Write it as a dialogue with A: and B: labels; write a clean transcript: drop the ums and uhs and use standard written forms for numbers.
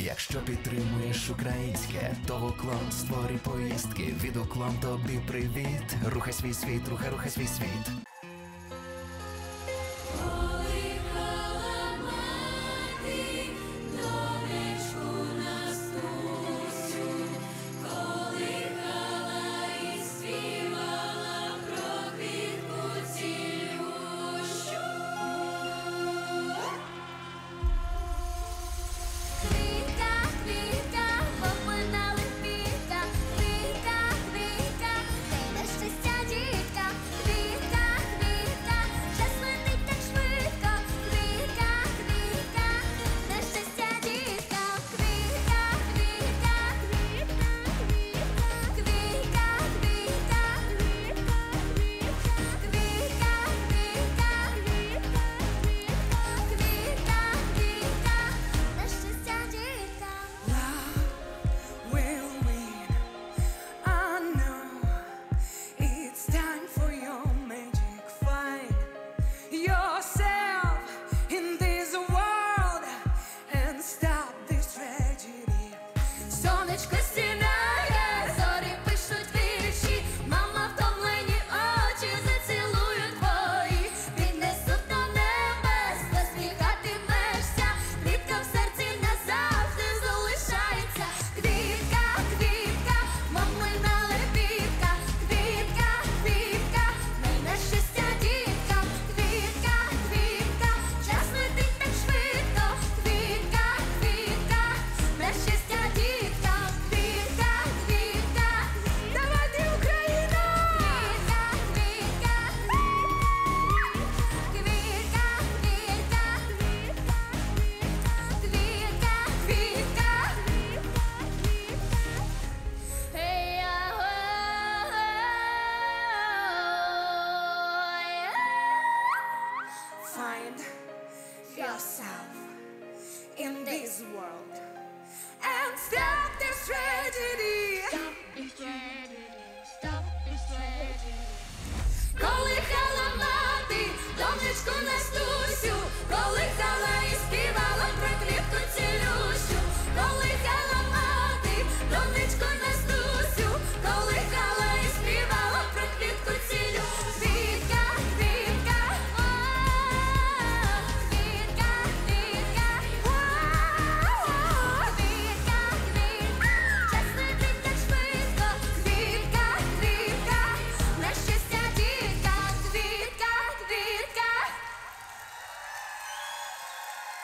A: Якщо підтримуєш українське, то в уклон створюй поїздки. Від Уклон тобі привіт. Рухай свій світ, рухай свій світ.
B: Yourself in this world and stop this tragedy.
C: Stop this tragedy. Stop this tragedy.
B: Колихала мати, донечку Настусю, колихала